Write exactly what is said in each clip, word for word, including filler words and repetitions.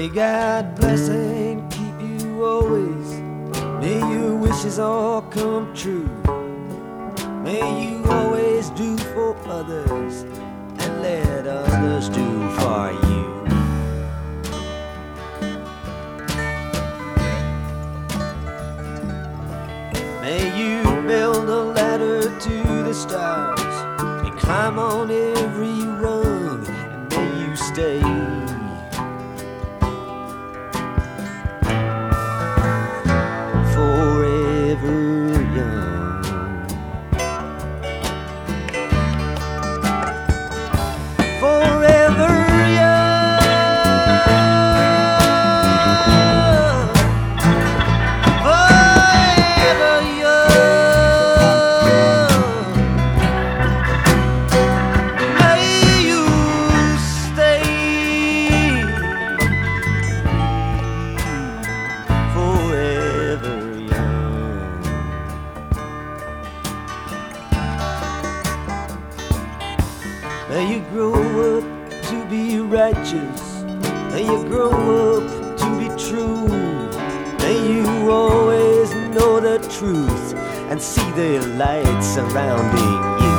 May God bless and keep you always. May your wishes all come true. May you always do for others and let others do for you. May you build a ladder to the stars and climb on every rung, and may you stay forever young. Forever young. Forever young. May you stay forever young. May you grow up to be righteous. May you grow up to be true. May you always know the truth and see the light surrounding you.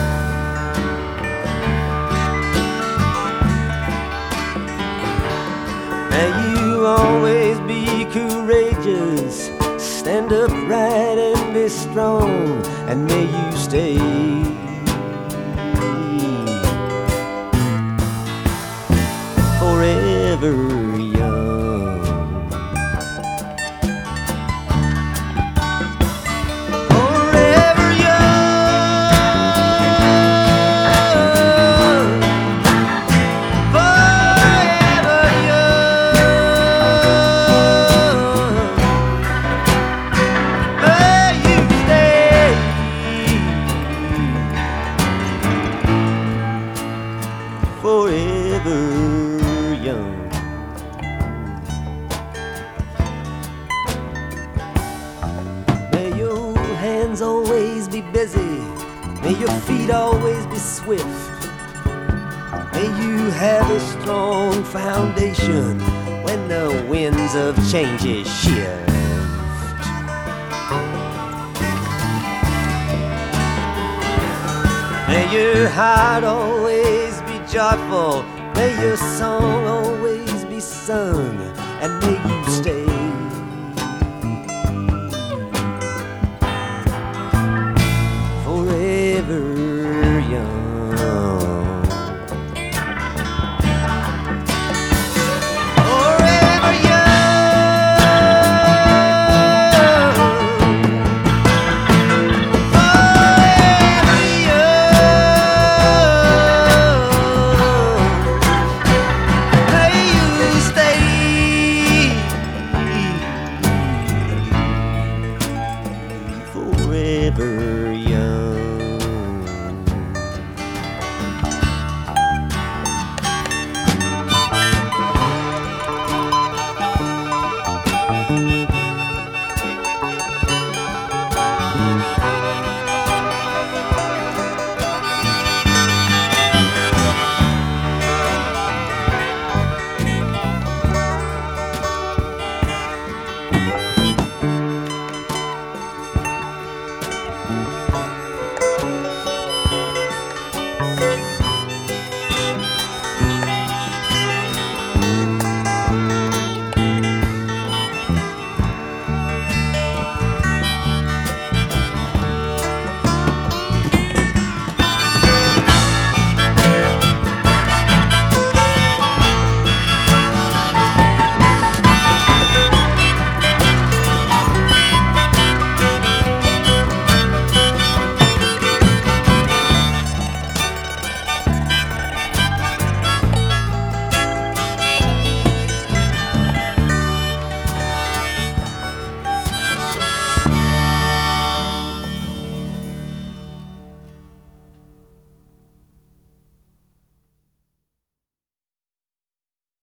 May you always be courageous, stand upright and be strong, and may you stay forever young. Forever young. Forever young. May you stay forever young. May your hands always be busy. May your feet always be swift. May you have a strong foundation when the winds of change shift. May your heart always be joyful. May your song always be sung, and may you